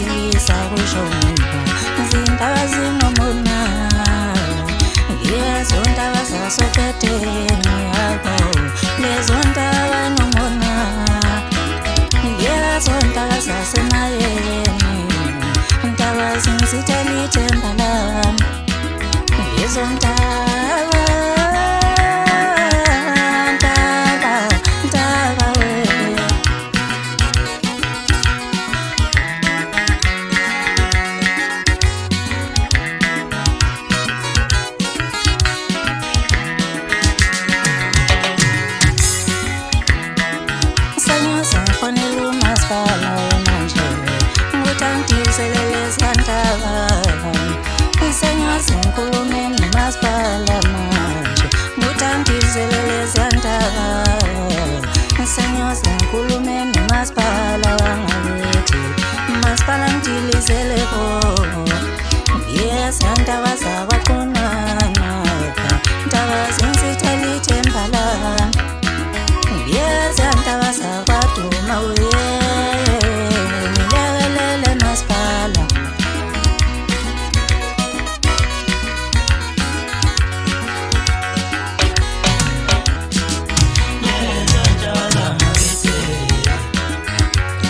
ngiyisa kushona zindaba zinomona lezo ndaba zasopheteni yabo lezo ndaba nomona lezo ndaba zasemayeni ndaba zingizithela ithemba lami lezo ndaba ndaba zakwaqonana ndaba zingizithela ithemba lami ndaba